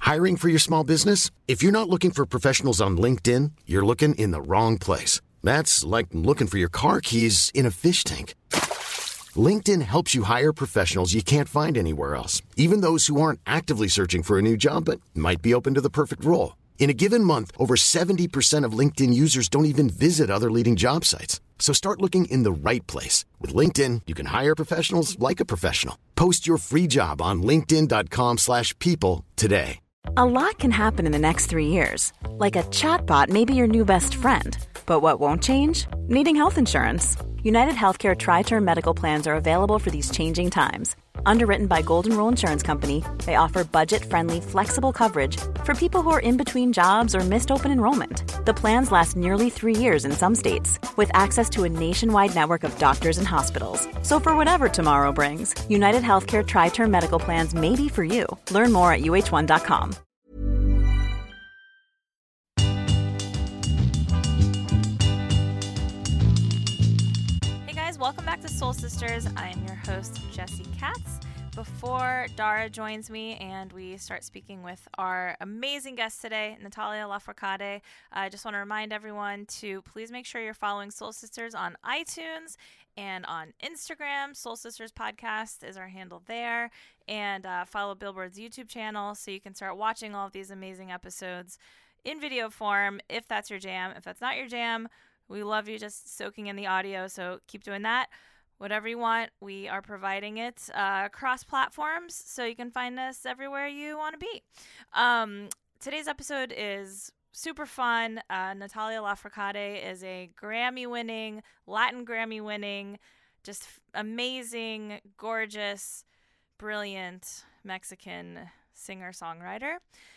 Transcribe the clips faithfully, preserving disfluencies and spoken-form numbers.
Hiring for your small business? If you're not looking for professionals on LinkedIn, you're looking in the wrong place. That's like looking for your car keys in a fish tank. LinkedIn helps you hire professionals you can't find anywhere else, even those who aren't actively searching for a new job but might be open to the perfect role. In a given month, over seventy percent of LinkedIn users don't even visit other leading job sites. So start looking in the right place. With LinkedIn, you can hire professionals like a professional. Post your free job on linkedin.com slash people today. A lot can happen in the next three years. Like a chatbot may be your new best friend. But what won't change? Needing health insurance. United Healthcare Tri-Term Medical Plans are available for these changing times. Underwritten by Golden Rule Insurance Company, they offer budget-friendly, flexible coverage for people who are in between jobs or missed open enrollment. The plans last nearly three years in some states, with access to a nationwide network of doctors and hospitals. So for whatever tomorrow brings, United Healthcare Tri-Term Medical Plans may be for you. Learn more at U H one dot com. Welcome back to Soul Sisters. I am your host, Jessie Katz. Before Dara joins me and we start speaking with our amazing guest today, Natalia Lafourcade, I just want to remind everyone to please make sure you're following Soul Sisters on iTunes and on Instagram. Soul Sisters Podcast is our handle there. And uh, follow Billboard's YouTube channel so you can start watching all of these amazing episodes in video form if that's your jam. If that's not your jam, we love you just soaking in the audio, so keep doing that. Whatever you want, we are providing it uh, across platforms, so you can find us everywhere you want to be. Um, today's episode is super fun. Uh, Natalia Lafourcade is a Grammy-winning, Latin Grammy-winning, just f- amazing, gorgeous, brilliant Mexican singer-songwriter.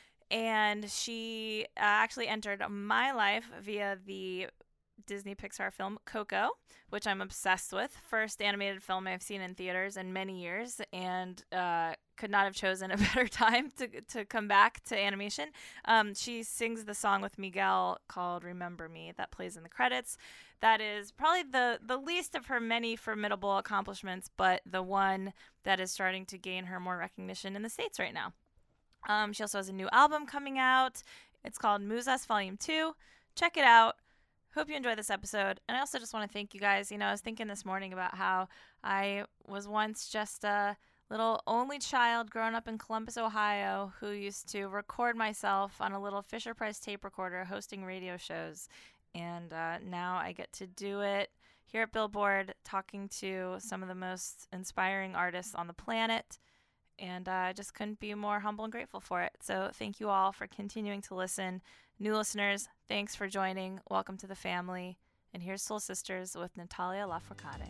And she uh, actually entered my life via the Disney Pixar film Coco, which I'm obsessed with. First animated film I've seen in theaters in many years, and uh, could not have chosen a better time to to come back to animation. Um, she sings the song with Miguel called Remember Me that plays in the credits. That is probably the, the least of her many formidable accomplishments, but the one that is starting to gain her more recognition in the States right now. Um, she also has a new album coming out. It's called Musas Volume two. Check it out. Hope you enjoy this episode. And I also just want to thank you guys. You know, I was thinking this morning about how I was once just a little only child growing up in Columbus, Ohio, who used to record myself on a little Fisher-Price tape recorder hosting radio shows. And uh, now I get to do it here at Billboard, talking to some of the most inspiring artists on the planet. And uh, I just couldn't be more humble and grateful for it. So thank you all for continuing to listen. New listeners, thanks for joining. Welcome to the family. And here's Soul Sisters with Natalia Lafourcade.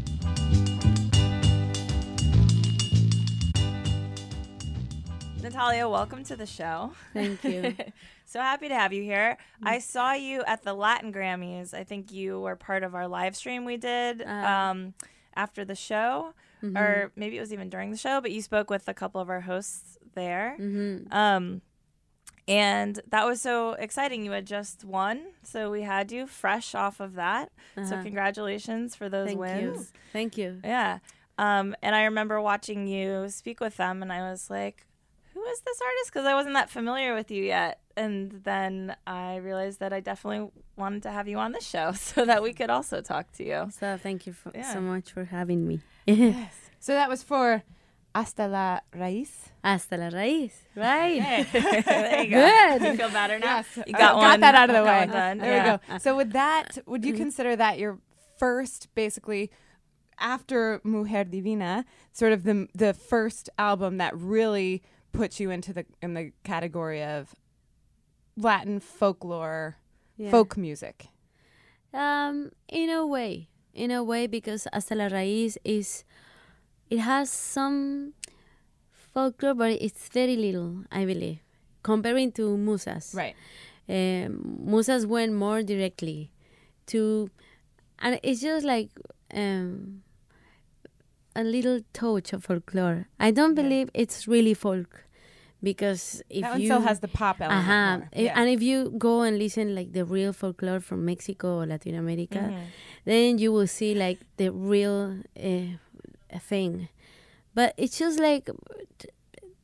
Natalia, welcome to the show. Thank you. So happy to have you here. I saw you at the Latin Grammys. I think you were part of our live stream we did uh, um, after the show, mm-hmm. or maybe it was even during the show, but you spoke with a couple of our hosts there. Mm-hmm. Um, and that was so exciting. You had just won, so we had you fresh off of that. Uh-huh. So congratulations for those Thank wins. You. Thank you. Yeah. Um, and I remember watching you speak with them, and I was like, who is this artist? Because I wasn't that familiar with you yet. And then I realized that I definitely wanted to have you on this show so that we could also talk to you. So thank you for, yeah. so much for having me. Yes. So that was for Hasta la Raíz. Hasta la Raíz. Right. Okay. There you go. Good. You feel better now? Yes. You got uh, one. Got that out of the way. Done. There yeah. we go. So with that, would you consider that your first, basically, after Mujer Divina, sort of the the first album that really puts you into the in the category of Latin folklore, Yeah. folk music? Um, in a way, in a way, because Hasta la Raíz is, it has some folklore, but it's very little, I believe, comparing to Musas. Right. Um, Musas went more directly to, and it's just like um, a little touch of folklore. I don't believe it's really folk. Because if that one you still has the pop element. uh-huh, more. I- Yeah. and if you go and listen like the real folklore from Mexico or Latin America, Mm-hmm. then you will see like the real uh, thing. But it's just like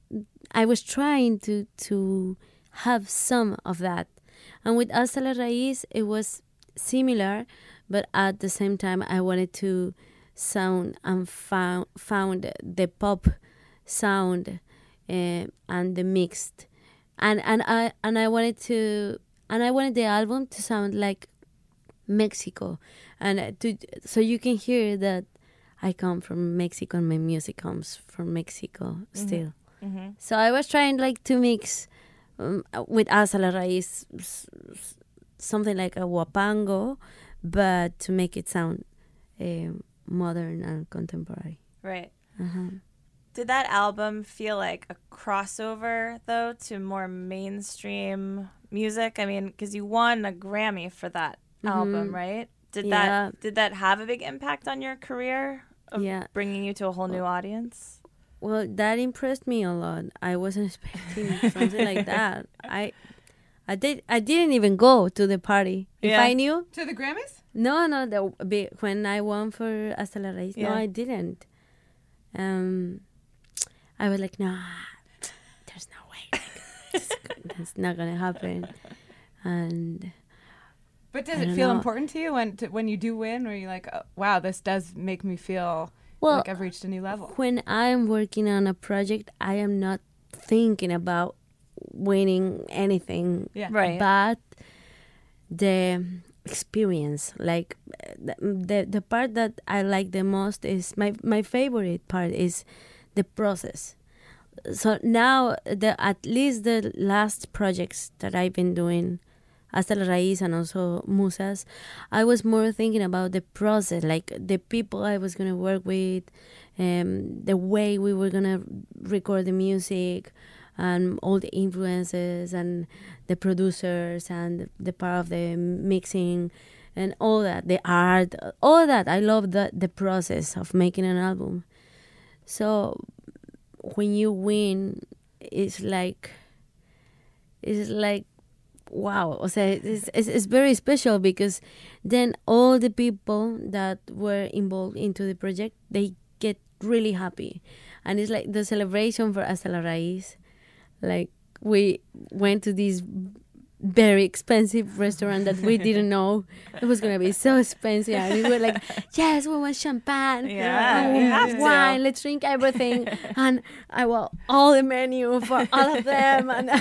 I was trying to to have some of that. And with Hasta la Raíz, it was similar, but at the same time, I wanted to sound and found, found the pop sound uh, and the mixed. And, and, I, and I wanted to, and I wanted the album to sound like Mexico. And to, so you can hear that I come from Mexico and my music comes from Mexico still. Mm-hmm. So I was trying like to mix um, with Hasta la Raíz s- s- something like a huapango, but to make it sound uh, modern and contemporary. Right. Uh-huh. Did that album feel like a crossover, though, to more mainstream music? I mean, because you won a Grammy for that album, right? Did Yeah. that did that have a big impact on your career of Yeah. bringing you to a whole new audience? Well, that impressed me a lot. I wasn't expecting something like that. I, I did. I didn't even go to the party. If Yeah. I knew, To the Grammys? no, no. The, be- when I won for Hasta la Raíz, no, Yeah. I didn't. Um, I was like, nah, there's no way. Like, it's, that's not gonna happen. And But does I it don't feel know. important to you when to, when you do win, or you're like, oh, wow, this does make me feel Well, like I've reached a new level? when I'm working on a project, I am not thinking about winning anything. Yeah. Right. But the experience, like the, the the part that I like the most is my my favorite part is the process. So now the at least the last projects that I've been doing, Hasta la Raíz and also Musas, I was more thinking about the process, like the people I was gonna work with, um, the way we were gonna record the music, and all the influences and the producers and the part of the mixing and all that, the art, all that. I love the the process of making an album. So when you win, it's like it's like wow. O sea, it's, it's, it's very special because then all the people that were involved into the project, they get really happy. And it's like the celebration for Hasta la Raíz. Like we went to this very expensive restaurant that we didn't know it was gonna be so expensive, and we were like, yes, we want champagne, Yeah, and you we have want to. wine, let's drink everything. And I want all the menu for all of them. And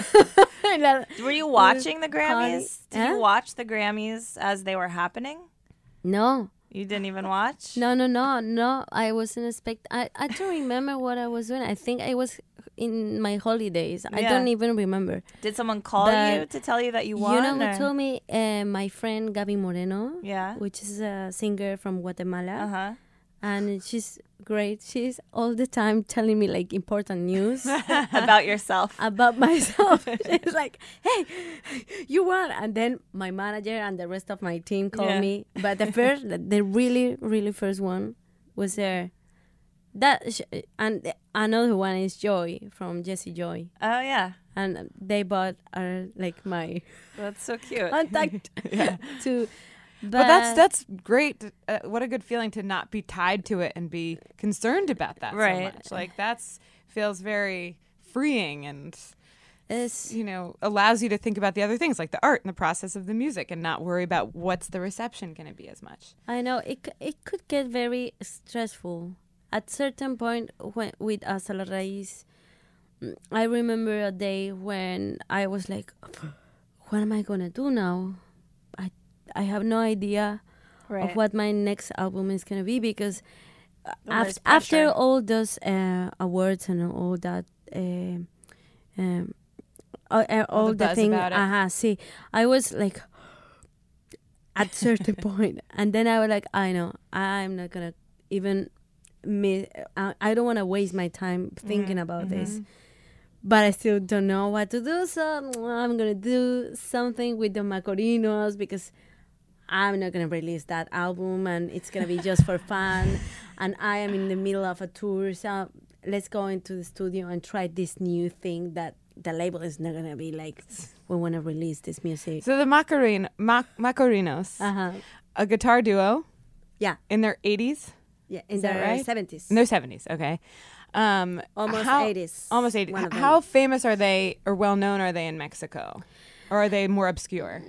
Were you watching the Grammys? Did Huh? you watch the Grammys as they were happening? no You didn't even watch? no no no no I wasn't expect I, I don't remember what I was doing. I think I was in my holidays. I Yeah. don't even remember. Did someone call But you to tell you that you won? You know who or- told me? Uh, my friend Gaby Moreno, Yeah. which is a singer from Guatemala, Uh-huh. and she's great. She's all the time telling me like important news About yourself. about myself. She's like, "Hey, you won!" And then my manager and the rest of my team called Yeah. me. But the first, the really, really first one was there. That sh- and the- another one is Joy from Jessie Joy, Oh, yeah. and they bought our like my That's so cute. contact to. But Well, that's that's great. Uh, what a good feeling to not be tied to it and be concerned about that Right. so much. Like that's feels very freeing and it's, you know allows you to think about the other things like the art and the process of the music and not worry about what's the reception going to be as much. I know it c- it could get very stressful at certain point when with Hasta la Raíz. mm, I remember a day when I was like, what am I gonna do now? I I have no idea Right. of what my next album is gonna be because uh, Well, there's af- after pressure. all those uh, awards and all that. Uh, um, all, uh, all the the, buzz thing, about it. uh-huh, see, I was like, at certain point, and then I was like, I know, I'm not gonna even, mi- I, I don't want to waste my time thinking Mm-hmm. about this, but I still don't know what to do, so I'm gonna do something with the Macorinos because I'm not gonna release that album, and it's gonna be just for fun, and I am in the middle of a tour, so let's go into the studio and try this new thing that the label is not gonna be like, we want to release this music. So the Macarin- Mac- Macorinos, Uh-huh. a guitar duo Yeah. in their eighties, Yeah, in Is that the right? seventies. in their seventies, okay. Um, Almost how, eighties. Almost eighties. one of them. How famous are they, or well known are they in Mexico, or are they more obscure?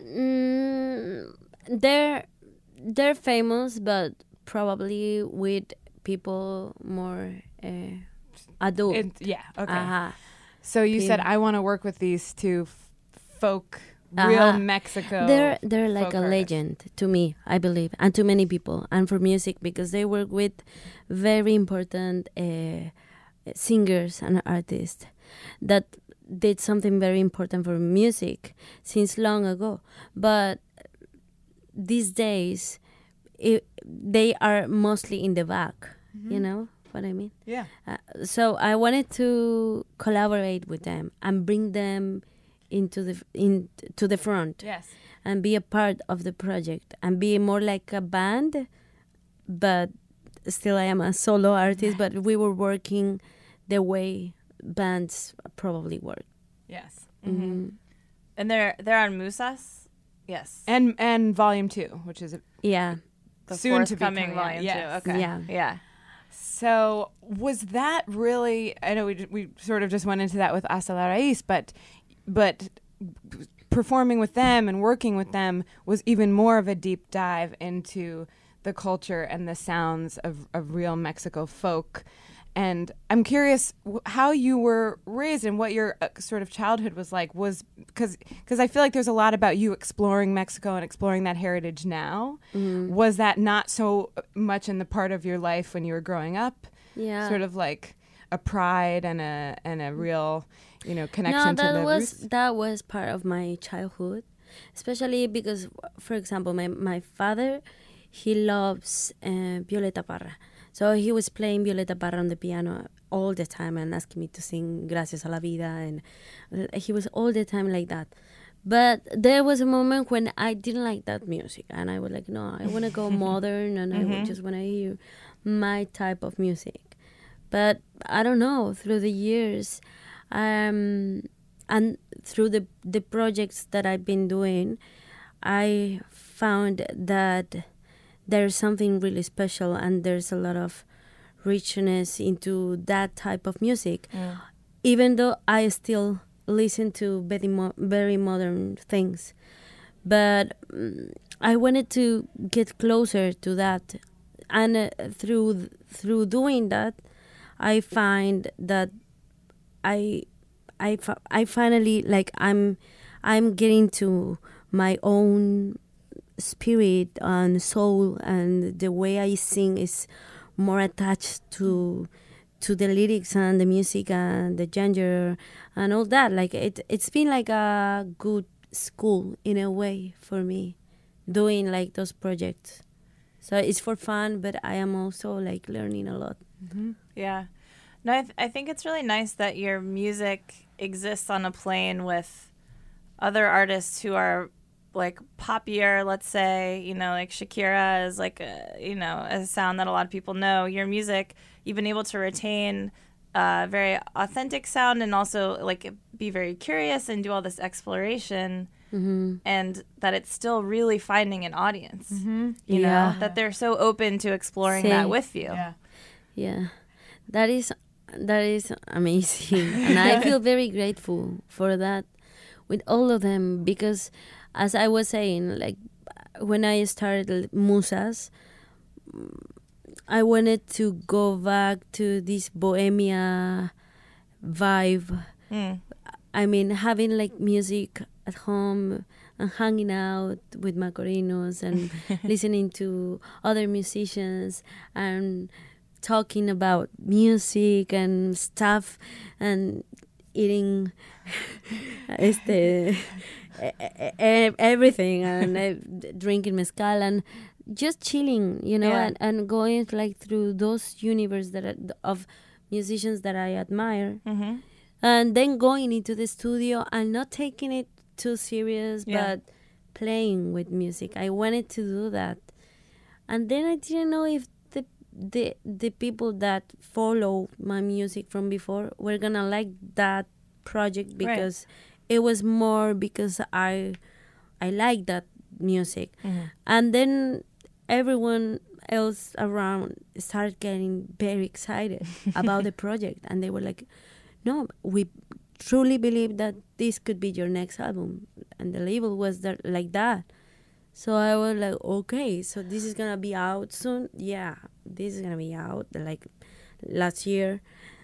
Mm, they're they're famous, but probably with people more uh, adult. It, yeah. Okay. Uh-huh. So you said People. I want to work with these two f- folk, real Uh-huh. Mexico. They're they're like folk a artists. legend to me, I believe, and to many people, and for music because they work with very important uh, singers and artists that did something very important for music since long ago. But these days, it, they are mostly in the back. Mm-hmm. You know what I mean? Yeah. Uh, so I wanted to collaborate with them and bring them into the in to the front Yes. and be a part of the project and be more like a band, but still I am a solo artist. But we were working the way bands probably work. Yes. Mm-hmm. And they're they're on Musas. Yes. And and volume two, which is Yeah, the soon to be forthcoming coming out, volume yes. two. Okay. Yeah. Yeah. So was that really? I know we we sort of just went into that with Hasta la Raíz, but but performing with them and working with them was even more of a deep dive into the culture and the sounds of, of real Mexico folk. And I'm curious w- how you were raised and what your uh, sort of childhood was like. Was because because I feel like there's a lot about you exploring Mexico and exploring that heritage now. Mm-hmm. Was that not so much in the part of your life when you were growing up? yeah. Sort of like a pride and a and a real, you know, connection No, to that the was roots. that was part of my childhood, especially because, for example, my my father, he loves uh, Violeta Parra, so he was playing Violeta Parra on the piano all the time and asking me to sing Gracias a la Vida, and uh, he was all the time like that. But there was a moment when I didn't like that music, and I was like, no, I want to go modern, and I would just want to hear my type of music. But I don't know, through the years, um, and through the the projects that I've been doing, I found that there's something really special, and there's a lot of richness into that type of music. Even though I still listen to very mo- very modern things, but mm, I wanted to get closer to that, and uh, through through doing that, I find that I I, fi- I finally like I'm I'm getting to my own spirit and soul, and the way I sing is more attached to to the lyrics and the music and the genre and all that. Like it it's been like a good school in a way for me, doing like those projects. So it's for fun, but I am also like learning a lot. Yeah. No, I, th- I think it's really nice that your music exists on a plane with other artists who are like poppier, let's say, you know, like Shakira is like, a, you know, a sound that a lot of people know. Your music, you've been able to retain a very authentic sound and also like be very curious and do all this exploration. Mm-hmm. And that it's still really finding an audience, you Yeah. know, that they're so open to exploring Sí. that with you. Yeah. Yeah, that is that is amazing, and I feel very grateful for that with all of them, because, as I was saying, like when I started Musas, I wanted to go back to this bohemia vibe. Mm. I mean, having like music at home and hanging out with Macorinos and listening to other musicians and talking about music and stuff and eating este, e- e- everything and uh, drinking mezcal and just chilling, you know, Yeah. and, and going like through those universe that are, of musicians that I admire. Mm-hmm. And then going into the studio and not taking it too serious, Yeah. but playing with music. I wanted to do that. And then I didn't know if the the the people that follow my music from before were gonna like that project, because it was more because I I like that music. Mm-hmm. And then everyone else around started getting very excited about the project, and they were like, no, we truly believe that this could be your next album, and the label was that, like that. So I was like, okay, so this is gonna be out soon. Yeah, this is gonna be out like last year.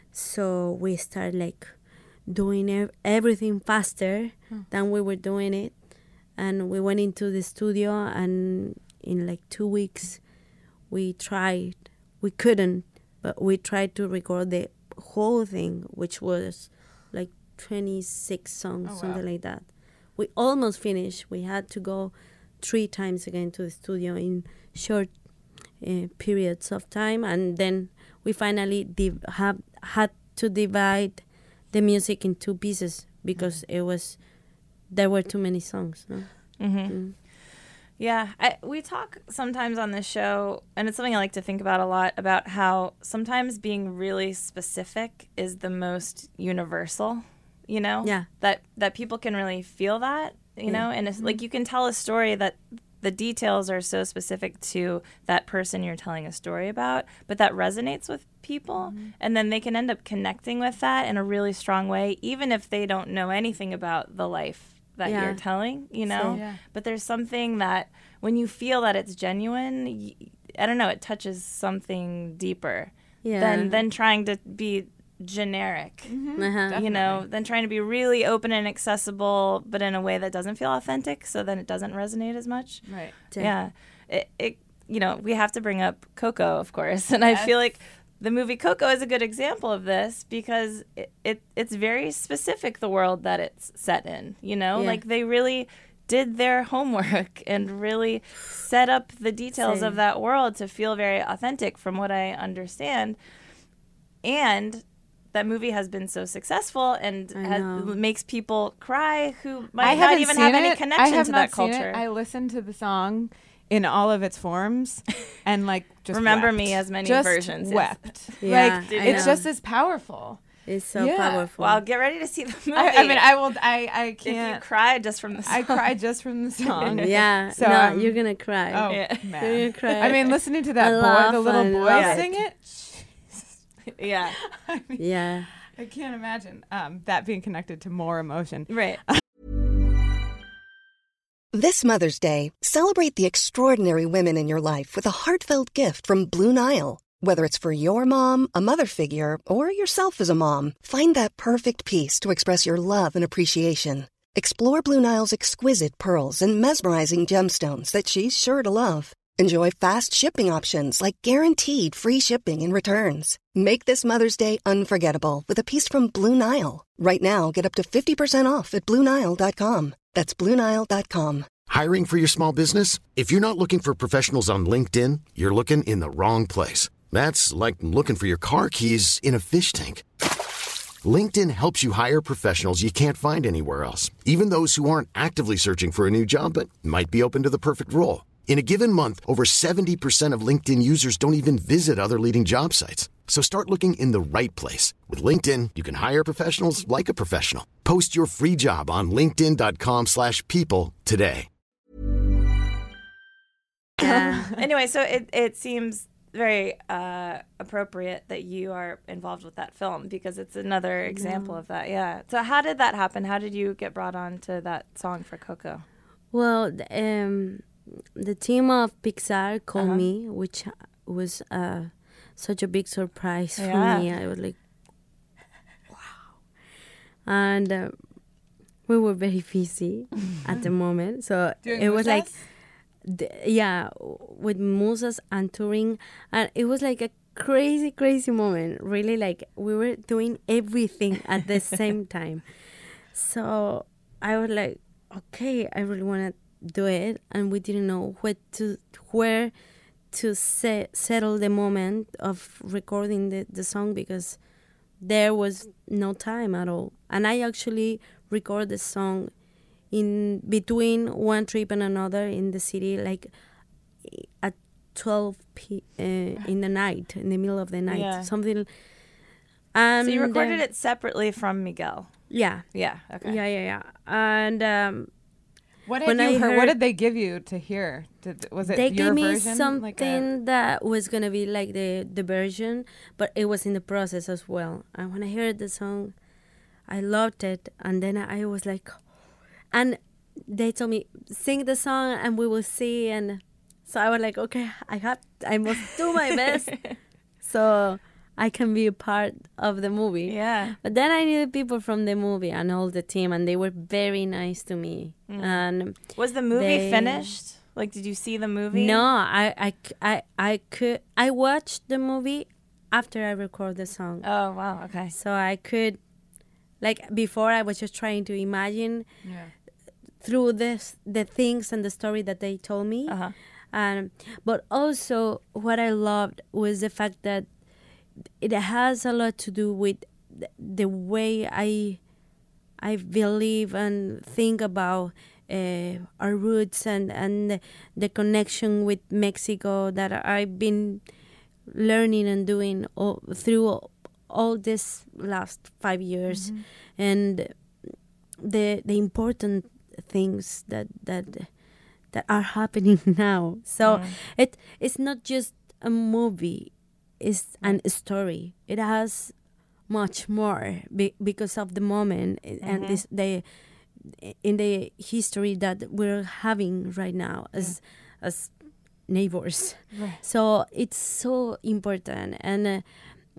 So we started like doing ev- everything faster hmm. than we were doing it, and we went into the studio, and in like two weeks we tried. We couldn't, but we tried to record the whole thing, which was like twenty-six songs, oh, something wow. like that. We almost finished. We had to go three times again to the studio in short uh, periods of time, and then we finally div- have had to divide the music in two pieces because mm-hmm. it was there were too many songs. No? Mm-hmm. Mm. Yeah, I, we talk sometimes on this show, and it's something I like to think about a lot, about how sometimes being really specific is the most universal, you know? Yeah. That that people can really feel that, you yeah. know? And it's mm-hmm. like you can tell a story that the details are so specific to that person you're telling a story about, but that resonates with people, mm-hmm. and then they can end up connecting with that in a really strong way, even if they don't know anything about the life that yeah. you're telling, you know? So, yeah. But there's something that when you feel that it's genuine, y- I don't know, it touches something deeper yeah. than than trying to be generic, mm-hmm. uh-huh. you know, than trying to be really open and accessible, but in a way that doesn't feel authentic, so then it doesn't resonate as much. Right. Yeah. It, it you know, we have to bring up Coco, of course, and yes. I feel like the movie Coco is a good example of this because it, it it's very specific, the world that it's set in, you know? Yeah. Like they really did their homework and really set up the details Same. of that world to feel very authentic from what I understand. And that movie has been so successful and has, makes people cry who might I not even have it. any connection I have to not that seen culture. It. I listened to the song in all of its forms and like just Remember wept. Me has many just versions. Wept. Yeah, like it's just as powerful. It's so yeah. powerful. Well, get ready to see the movie. I, I mean, I will. I I can't. If you cried just from the song. I cried just from the song. yeah. So no, um, you're gonna cry. Oh yeah. man. You're gonna cry. I mean, listening to that I boy, the laugh little and boy laugh. sing it. yeah. I mean, Yeah. I can't imagine um, that being connected to more emotion. Right. This Mother's Day, celebrate the extraordinary women in your life with a heartfelt gift from Blue Nile. Whether it's for your mom, a mother figure, or yourself as a mom, find that perfect piece to express your love and appreciation. Explore Blue Nile's exquisite pearls and mesmerizing gemstones that she's sure to love. Enjoy fast shipping options like guaranteed free shipping and returns. Make this Mother's Day unforgettable with a piece from Blue Nile. Right now, get up to fifty percent off at Blue Nile dot com. That's Blue Nile dot com. Hiring for your small business? If you're not looking for professionals on LinkedIn, you're looking in the wrong place. That's like looking for your car keys in a fish tank. LinkedIn helps you hire professionals you can't find anywhere else, even those who aren't actively searching for a new job but might be open to the perfect role. In a given month, over seventy percent of LinkedIn users don't even visit other leading job sites. So start looking in the right place. With LinkedIn, you can hire professionals like a professional. Post your free job on linkedin dot com slash people today. Yeah. Anyway, so it, it seems very uh, appropriate that you are involved with that film because it's another example Yeah. of that. Yeah. So how did that happen? How did you get brought on to that song for Coco? Well, th- um, the team of Pixar called Uh-huh. me, which was uh, such a big surprise Yeah. for me. I was like, wow. And uh, we were very busy at the moment. So Doing it was like, Musas? the, yeah, with Musas and touring. And it was like a crazy, crazy moment. Really, like we were doing everything at the same time. So I was like, okay, I really want to do it, and we didn't know where to where to se- settle the moment of recording the, the song because there was no time at all. And I actually recorded the song in between one trip and another in the city, like at twelve p uh, in the night, in the middle of the night, Yeah. something. And So you recorded then- it separately from Miguel. Yeah. Yeah. Okay. Yeah, yeah, yeah. And um, What had when you I heard, heard, what did they give you to hear? Did, was it they your gave me version? something Like a, that was gonna be like the the version, but it was in the process as well. And when I heard the song, I loved it, and then I was like, and they told me sing the song and we will see, and so I was like, okay, I have, I must do my best, so I can be a part of the movie. Yeah. But then I knew the people from the movie and all the team, and they were very nice to me. Mm. And Was the movie they- finished? Like, did you see the movie? no, I, I, c- I, I could, I watched the movie after I recorded the song. Oh, wow. Okay. So I could, like before, I was just trying to imagine yeah. through this the things and the story that they told me. Uh-huh. Um, but also what I loved was the fact that it has a lot to do with th- the way I I believe and think about uh, our roots and, and the connection with Mexico that I've been learning and doing all, through all this last five years, Mm-hmm. and the the important things that that that are happening now. So Mm. it it's not just a movie; it's an story. It has much more be, because of the moment and Mhm. this the in the history that we're having right now as as neighbors. Right. So it's so important, and uh,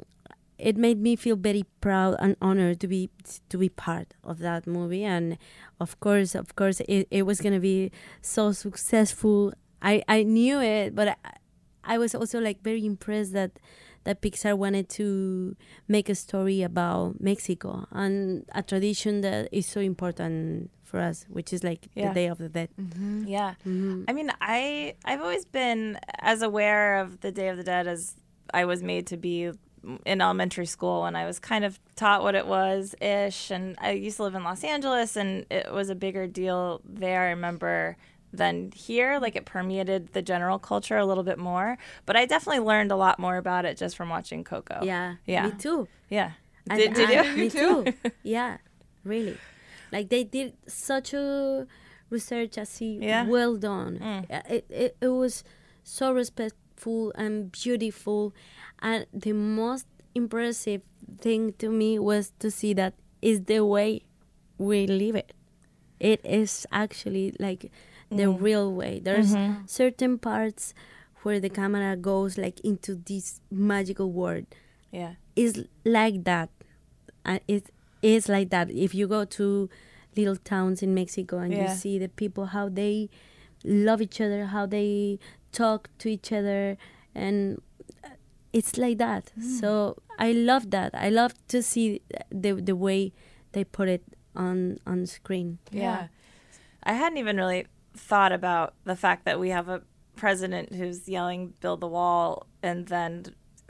it made me feel very proud and honored to be to be part of that movie. And of course, of course, it, it was gonna be so successful. I, I knew it, but I, I was also like very impressed that that Pixar wanted to make a story about Mexico and a tradition that is so important for us, which is like Yeah. the Day of the Dead. Mm-hmm. Yeah. Mhm. I mean, I I've always been as aware of the Day of the Dead as I was made to be in elementary school, and I was kind of taught what it was ish. And I used to live in Los Angeles, and it was a bigger deal there, I remember, than here. Like, it permeated the general culture a little bit more. But I definitely learned a lot more about it just from watching Coco. Yeah, Yeah. me too. Yeah. And Did, did I- you? Me too. Yeah, really. Like they did such a research, as he Yeah. well done. Mm. Uh, It, it it was so respectful and beautiful, and the most impressive thing to me was to see that is the way we live it. It is actually like the Mm. real way. There's Mm-hmm. certain parts where the camera goes like into this magical world. Yeah. Is like that, and it is like that. If you go to little towns in Mexico and Yeah. you see the people, how they love each other, how they talk to each other, and it's like that. So I love that. I love to see the the way they put it on on screen. Yeah. I hadn't even really thought about the fact that we have a president who's yelling "build the wall," and then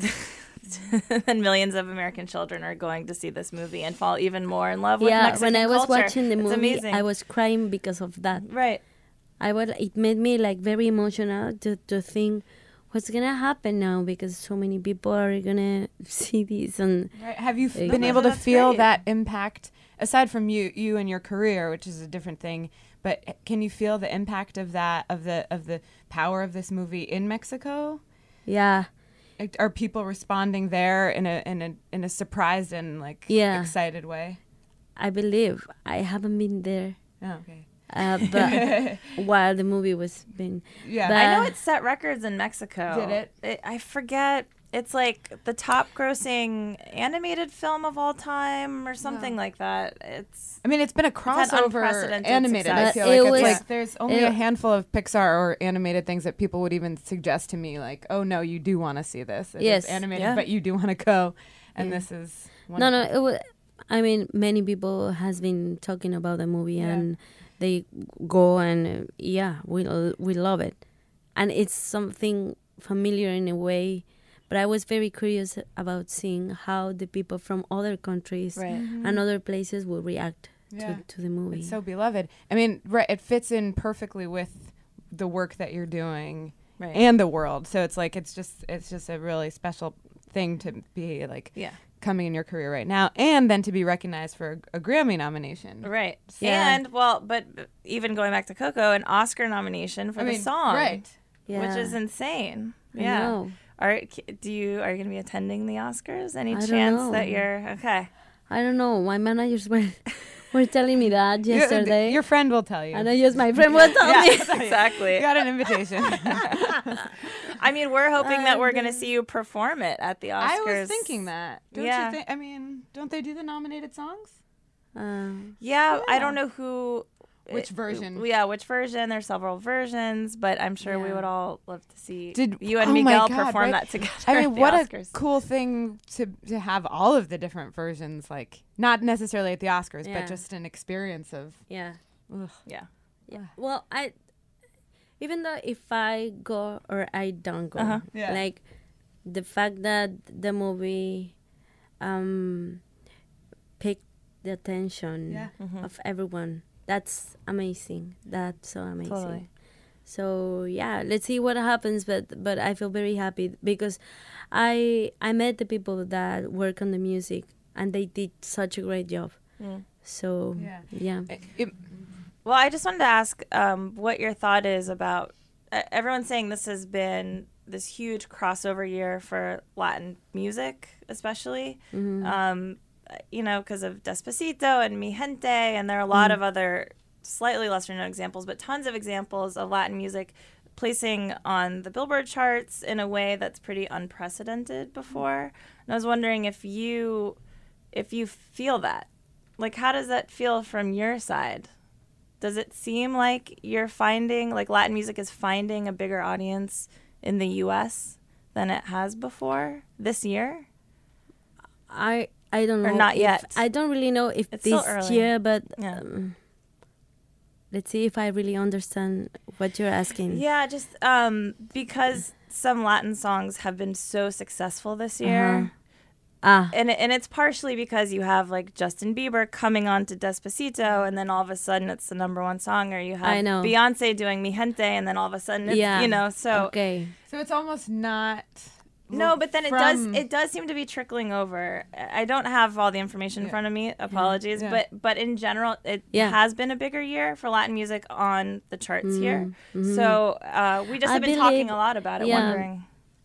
and millions of American children are going to see this movie and fall even more in love with Yeah, Mexican when I was culture. watching the It's movie, amazing. I was crying because of that. right. I was. It made me like very emotional to to think what's gonna happen now, because so many people are gonna see this. And Right. Have you f- There you been go. able to That's feel great. that impact aside from you, you and your career, which is a different thing? But h- can you feel the impact of that, of the of the power of this movie in Mexico? yeah, Like, are people responding there in a in a in a surprised and like Yeah. excited way? I believe I haven't been there, Oh, okay. uh, but while the movie was being. Yeah. But- I know it set records in Mexico. Did it? it? I forget. It's like the top grossing animated film of all time or something like that. It's I mean, it's been a had crossover unprecedented animated. I success. feel But like it it's was- like there's only a it- handful of Pixar or animated things that people would even suggest to me, like, "Oh no, you do want to see this. It is Yes. animated, Yeah. but you do want to go." And Yeah. this is one No, of no, them. it was. I mean, many people has been talking about the movie, Yeah. and they go and uh, yeah, we l- we love it, and it's something familiar in a way. But I was very curious about seeing how the people from other countries right. and other places will react Yeah. to, to the movie. It's so beloved. I mean, right? It fits in perfectly with the work that you're doing Right. and the world. So it's like it's just it's just a really special thing to be like yeah. coming in your career right now, and then to be recognized for a, a Grammy nomination. Right. Yeah. And, well, but even going back to Coco, an Oscar nomination for I the mean, song. right. Yeah. Which is insane. I Yeah. know. Are do you are you going to be attending the Oscars? Any I don't chance know. that you're okay? I don't know. My managers were were telling me that You- yesterday. your friend will tell you. and I just my friend was telling me. Exactly. You got an invitation. I mean, we're hoping that we're going to And, uh, see you perform it at the Oscars. I was thinking that. Don't Yeah. you think? I mean, don't they do the nominated songs? Uh, Yeah, I Yeah. don't know who. Which uh, version? Yeah, which version? There's several versions, but I'm sure we Yeah. would all love to see Did you and oh my Miguel God, perform right? that together. I at mean, the what Oscars. a cool thing to to have all of the different versions, like not necessarily at the Oscars, Yeah. but just an experience of. yeah. Ugh. Yeah. Yeah. Well, I even though if I go or I don't go, Uh-huh. Yeah. like the fact that the movie um picked the attention Yeah. of everyone, that's amazing. That's so amazing. Totally. So yeah, let's see what happens. But but I feel very happy because I I met the people that work on the music and they did such a great job. Mm. So Yeah. yeah. It- it- Well, I just wanted to ask um, what your thought is about uh, everyone's saying this has been this huge crossover year for Latin music, especially. Mhm. Um, you know, because of Despacito and Mi Gente, and there are a lot of other slightly lesser known examples, but tons of examples of Latin music placing on the Billboard charts in a way that's pretty unprecedented before. And I was wondering if you if you feel that. Like, how does that feel from your side? Does it seem like you're finding, like Latin music is finding a bigger audience in the U S than it has before this year? I I don't know. Or not if- yet. I don't really know if It's still this early. year, but Yeah. um, let's see if I really understand what you're asking. Yeah, just um, because some Latin songs have been so successful this year. Uh-huh. Ah, And it, and it's partially because you have like Justin Bieber coming on to Despacito, and then all of a sudden it's the number one song, or you have I know. Beyonce doing Mi Gente, and then all of a sudden it's, yeah. you know, so okay. so it's almost not. no, but then it from- does it does seem to be trickling over. I don't have all the information in Yeah. front of me. Apologies, Yeah. but but in general, it Yeah. has been a bigger year for Latin music on the charts here. Mhm. So uh, we just I have been talking believe- a lot about it, yeah. wondering.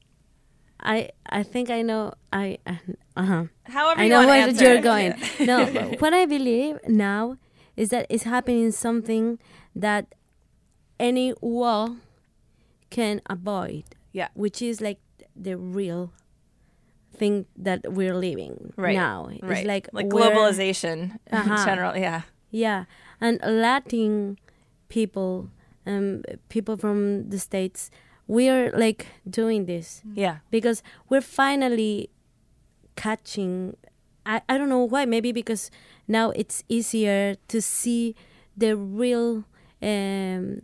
I I think I know. I uh huh. However, I you know want to where answer you're it. going. No, but what I believe now is that it's happening something that any wall can avoid. Yeah. Which is like the real thing that we're living Right. now. Right. It's like like we're- globalization in Uh-huh. general. Yeah. Yeah, and Latin people, um, people from the States, we're like doing this Yeah. because we're finally catching. I, I don't know why. Maybe because now it's easier to see the real, um,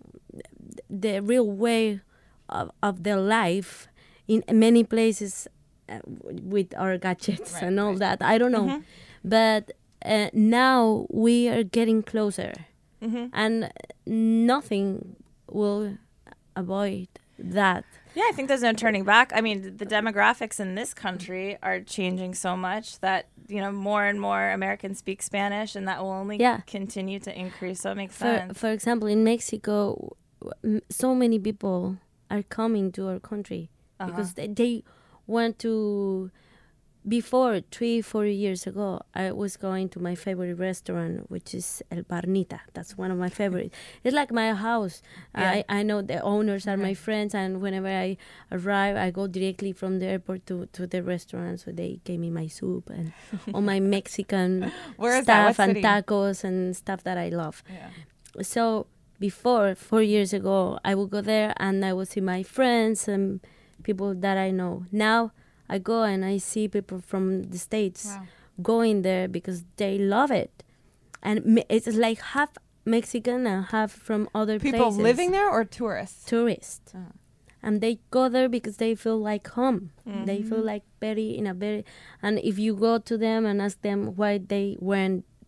the real way of, of their life in many places uh, w- with our gadgets and all that. I don't know, but uh, now we are getting closer, Mm-hmm. and nothing will avoid that. Yeah, I think there's no turning back. I mean, th- the demographics in this country are changing so much that, you know, more and more Americans speak Spanish, and that will only Yeah. continue to increase. So it makes For sense. for example, in Mexico, w- m- so many people are coming to our country Uh-huh. because they, they want to. Before three, four years ago, I was going to my favorite restaurant, which is El Barnita. That's one of my favorites. It's like my house. Yeah. I, I know the owners are my friends, and whenever I arrive, I go directly from the airport to, to the restaurant. So they gave me my soup and all my Mexican Where is that? stuff What and city? tacos and stuff that I love. Yeah. So before, four years ago, I would go there and I would see my friends and people that I know. Now I go and I see people from the States Wow. going there because they love it. And me- it's like half Mexican and half from other People places. living there or tourists? Tourists. Oh. And they go there because they feel like home. They feel like very, in a very... And if you go to them and ask them why they went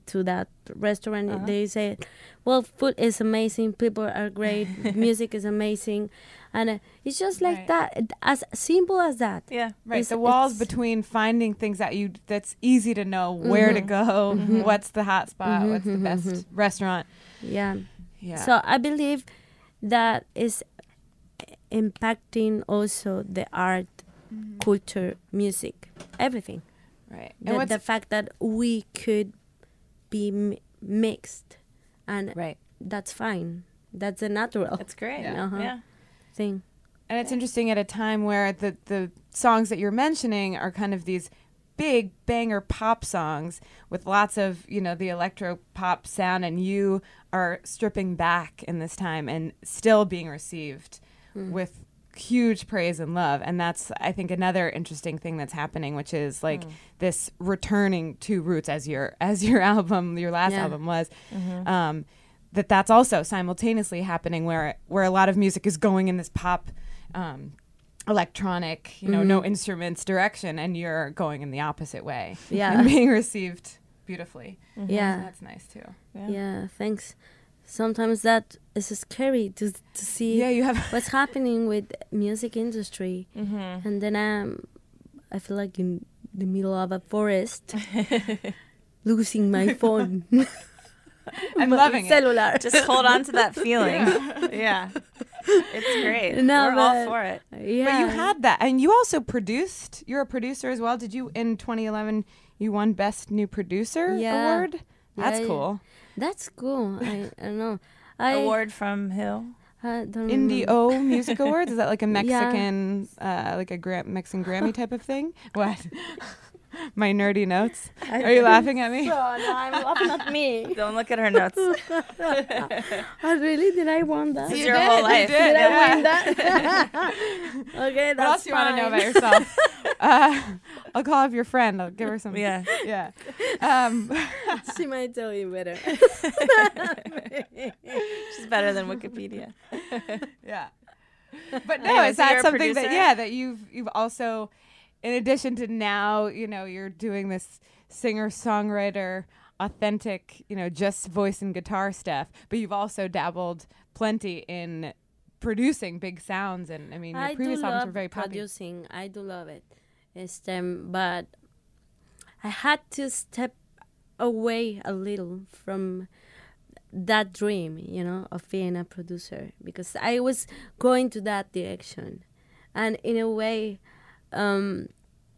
to that restaurant, Uh-huh. they say, well, food is amazing, people are great, music is amazing. And uh, it's just like Right. that, it- as simple as that. Yeah. Right, It's- the walls it's- between finding things that you that's easy to know where to go, what's the hot spot, Mhm, what's the mhm, best mhm. restaurant. Yeah. Yeah. So I believe that is impacting also the art, culture, music, everything. right. And The, what's the fact that we could be mi- mixed, and right. that's fine. That's a natural It's great. Yeah. Uh-huh. Yeah. thing. And it's interesting at a time where the the songs that you're mentioning are kind of these big banger pop songs with lots of, you know, the electro pop sound, and you are stripping back in this time and still being received with huge praise and love. And that's, I think, another interesting thing that's happening, which is like this returning to roots, as your as your album, your last Yeah. album was. Um, that that's also simultaneously happening, where where a lot of music is going in this pop, um, electronic, you know, no instruments direction, and you're going in the opposite way. Yeah. And being received beautifully. Yeah. That's nice too. Yeah. Thanks. Sometimes that is scary to to see Yeah, you have what's happening with music industry, Mm-hmm. and then um, I feel like in the middle of a forest, losing my phone. I'm my loving it. cellular. Just hold on to that feeling. Yeah. It's great. No, We're all but- for it. Yeah. But you had that, and you also produced. You're a producer as well. Did you in twenty eleven? You won Best New Producer Yeah. award. That's Yeah, cool. That's cool. I, I don't know. I Award from who? I don't Indie remember. O Music Awards. Is that like a Yeah. Mexican, uh, like a gra- Mexican Grammy type of thing? What? My nerdy notes. Are you laughing at me? So, no, I'm laughing at me. Don't look at her notes. Oh, really? Did I want that? This is You your did, whole you life. did. Did Yeah. I win that? Okay, that's What else do you want to know fine. about yourself? uh, I'll call up your friend. I'll give her some. Yeah. Yeah. Um, She might tell you better. She's better than Wikipedia. yeah. But no, Anyway, is so that you're a something that producer? yeah that you've you've also, in addition to now, you know, you're doing this singer songwriter authentic, you know, just voice and guitar stuff, but you've also dabbled plenty in producing big sounds, and I mean your I previous do albums love were very poppy. producing. I do love it. It's, um, but I had to step away a little from that dream, you know, of being a producer, because I was going to that direction, and in a way, um,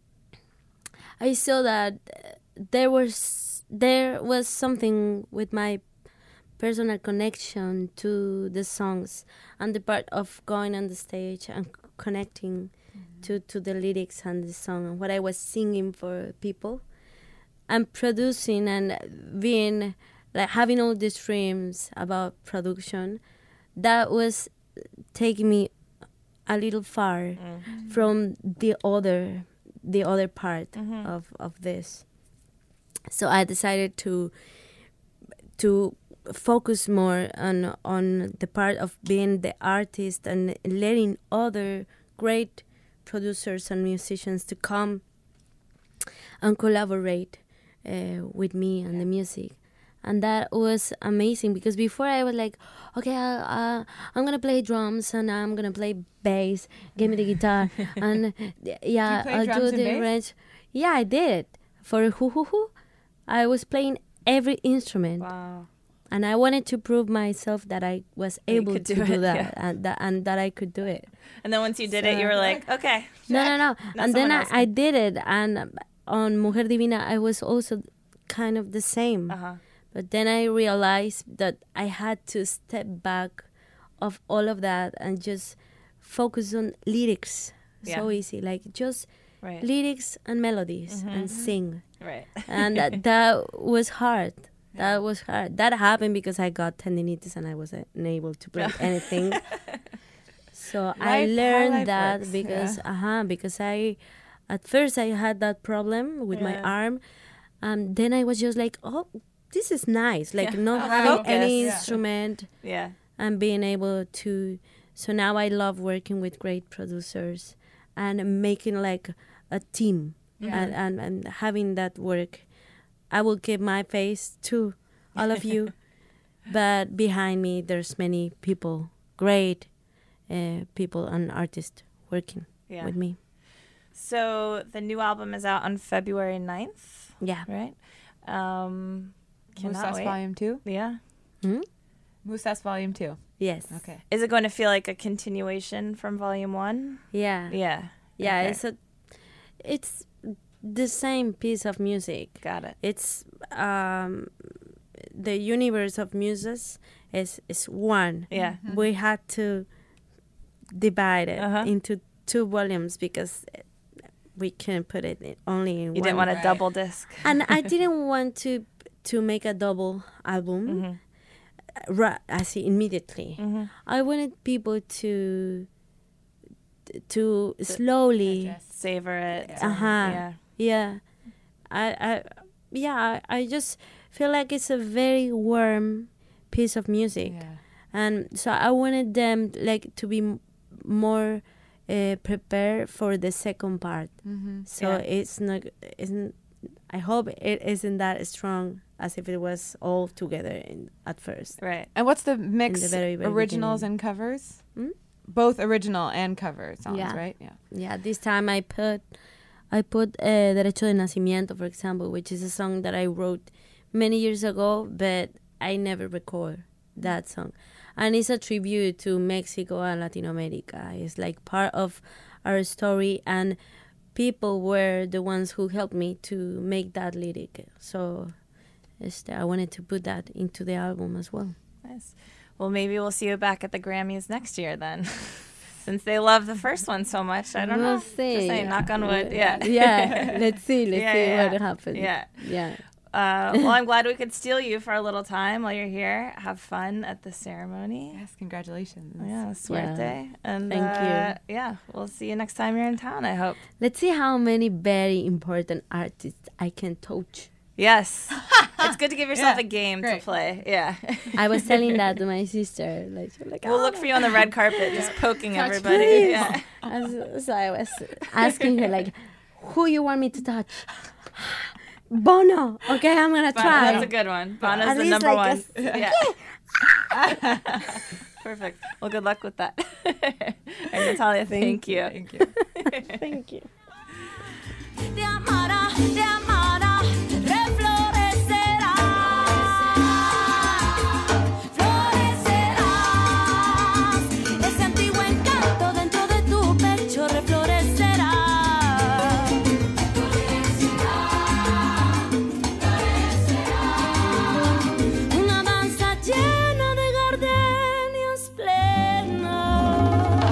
I saw that there was there was something with my personal connection to the songs and the part of going on the stage and c- connecting to, to the lyrics and the song and what I was singing for people, and producing and being like having all these dreams about production. That was taking me a little far from the other the other part of, of this. So I decided to to focus more on on the part of being the artist and letting other great producers and musicians to come and collaborate uh, with me on the music. And that was amazing, because before I was like, okay, uh, uh, I'm gonna play drums and I'm gonna play bass. Give me the guitar, and uh, yeah, play I'll drums do and the bass? arrange. Yeah, I did for Hoo Hoo Hoo. I was playing every instrument, Wow. and I wanted to prove myself that I was That you able could to do do, it, that, yeah. and that and that I could do it. And then once you did it, you were like, okay. No, no, no. Now And then someone I, else I can. did it, and um, on Mujer Divina, I was also kind of the same. Uh-huh. But then I realized that I had to step back of all of that and just focus on lyrics. So Yeah. easy, like just Right. lyrics and melodies and sing. Right. And that, that was hard. That was hard. That happened because I got tendinitis and I wasn't able to play anything. So I Life- how learned life that works, because yeah. uh-huh, because I at first I had that problem with my Yeah. arm. Um then I was just like, oh, this is nice. Like Yeah. not Oh, having focus. any Yeah. instrument Yeah. and being able to. So now I love working with great producers and making like a team Yeah. and, and, and having that work I will give my face to all of you, but behind me there's many people, great uh, people and artists working Yeah. with me. So the new album is out on February ninth, Yeah. right? Um, cannot Musas wait. Volume Two. Yeah. Hmm? Musas Volume Two. Yes. Okay. Is it going to feel like a continuation from Volume One? Yeah. Yeah. Yeah. Okay. It's a. It's the same piece of music. Got it. It's um, the universe of muses is is one. Yeah. We had to divide it Uh-huh. into two volumes because we couldn't put it in, only in You one. didn't want a Right. double disc. And I didn't want to to make a double album, Mm-hmm. ra- as in immediately. Mm-hmm. I wanted people to to slowly, Digest. Savor it. uh huh, Yeah. yeah. I I yeah. I, I just feel like it's a very warm piece of music, Yeah. and so I wanted them like to be m- more uh, prepared for the second part. Mm-hmm. So Yeah. it's not isn't. I hope it isn't that strong as if it was all together in, at first. Right. And what's the mix? the very, very originals beginning. and covers? Hmm? Both original and cover songs, Yeah. right? Yeah. Yeah, this time I put I put uh, Derecho de Nacimiento, for example, which is a song that I wrote many years ago, but I never record that song. And it's a tribute to Mexico and Latin America. It's like part of our story, and people were the ones who helped me to make that lyric. So it's, I wanted to put that into the album as well. Nice. Well, maybe we'll see you back at the Grammys next year then. Since they love the first one so much. I don't We'll know. see. Just saying, knock on wood. Yeah. Yeah, let's see. Let's Yeah, see yeah. what happens. Yeah. Yeah. Uh, well, I'm glad we could steal you for a little time while you're here. Have fun at the ceremony. Yes, congratulations. Yeah, suerte. And Thank uh, yeah, we'll see you next time you're in town, I hope. Let's see how many very important artists I can touch. Yes. It's good to give yourself Yeah, a game great. to play. Yeah. I was telling that to my sister. Like, she was like, We'll "Oh, look for you on the red carpet just poking Touch everybody. please." Yeah. As- So I was asking her, like, who you want me to touch? Bono. Okay, I'm going to Bono, try. that's a good one. Bono's At the least number like a one. s- Yeah. Perfect. Well, good luck with that. And Natalia, thank you. Thank you. Thank you. Te amará, te amará, reflorecerá, florecerás. Ese antiguo encanto dentro de tu pecho reflorecerá. Florecerá, florecerá. Una danza llena de gardenias plenas.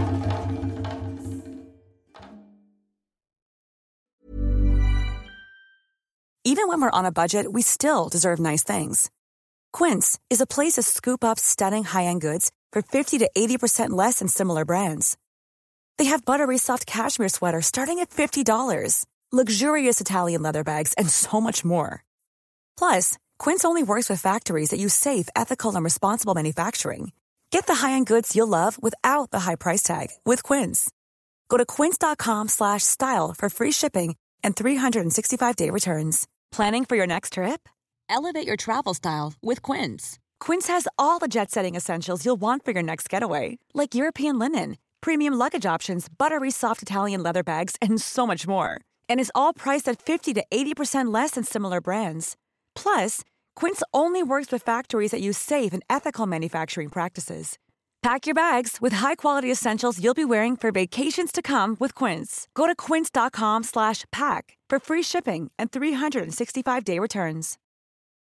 Even when we're on a budget, we still deserve nice things. Quince is a place to scoop up stunning high-end goods for fifty to eighty percent less than similar brands. They have buttery soft cashmere sweaters starting at fifty dollars, luxurious Italian leather bags, and so much more. Plus, Quince only works with factories that use safe, ethical, and responsible manufacturing. Get the high-end goods you'll love without the high price tag with Quince. Go to quince.com slash style for free shipping and three sixty-five day returns. Planning for your next trip? Elevate your travel style with Quince. Quince has all the jet-setting essentials you'll want for your next getaway, like European linen, premium luggage options, buttery soft Italian leather bags, and so much more. And is all priced at fifty to eighty percent less than similar brands. Plus, Quince only works with factories that use safe and ethical manufacturing practices. Pack your bags with high-quality essentials you'll be wearing for vacations to come with Quince. Go to quince.com slash pack for free shipping and three sixty-five day returns.